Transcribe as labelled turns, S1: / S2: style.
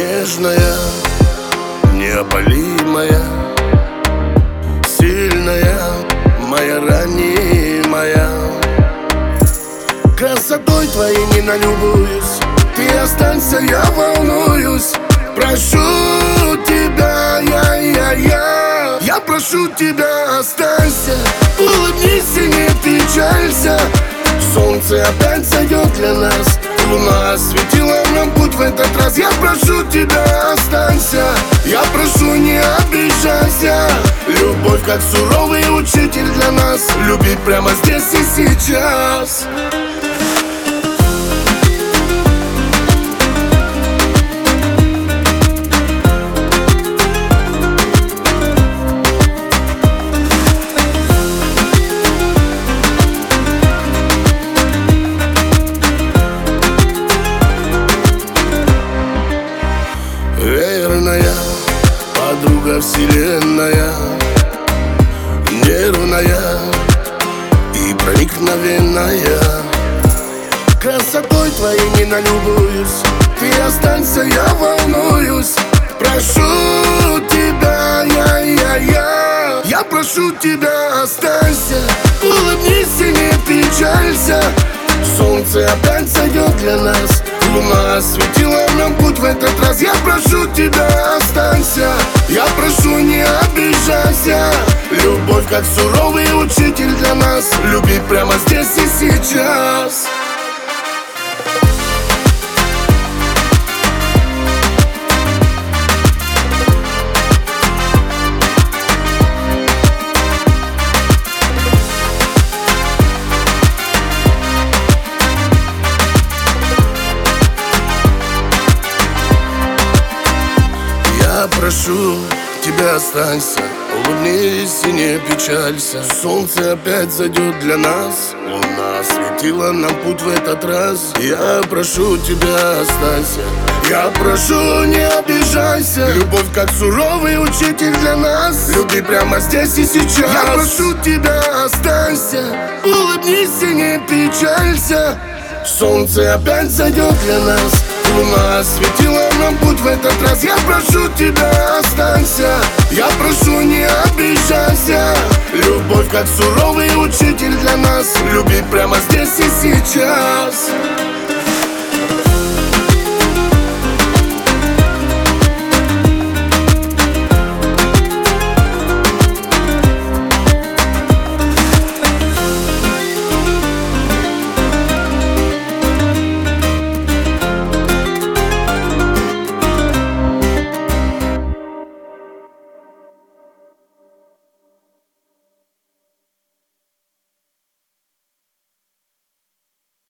S1: Нежная, неопалимая, сильная, моя ранимая. Красотой твоей не налюбуюсь, ты останься, я волнуюсь. Прошу тебя, я прошу тебя, останься. Улыбнись и не печалься, солнце опять зайдет для нас. Луна осветила нам путь в этот раз. Я прошу тебя, останься, я прошу, не обижайся. Любовь как суровый учитель для нас, любить прямо здесь и сейчас. Верная, подруга вселенная, нервная и проникновенная. Красотой твоей не налюбуюсь, ты останься, я волнуюсь. Прошу тебя, я прошу тебя, останься. Улыбнись и не печалься, солнце опять зайдет для нас. Луна осветила нам путь в этот раз. Я прошу тебя, останься, я прошу, не обижайся. Любовь как суровый учитель для нас, любить прямо здесь и сейчас. Я прошу тебя, останься, улыбнись и не печалься. Солнце опять зайдет для нас, луна осветила нам путь в этот раз. Я прошу тебя, останься, я прошу, не обижайся. Любовь как суровый учитель для нас, люби прямо здесь и сейчас. Я прошу тебя, останься, улыбнись и не печалься. Солнце опять зайдет для нас, луна осветила нам путь в этот раз. Я прошу тебя, останься, я прошу, не обижайся. Любовь как суровый учитель для нас, любить прямо здесь и сейчас.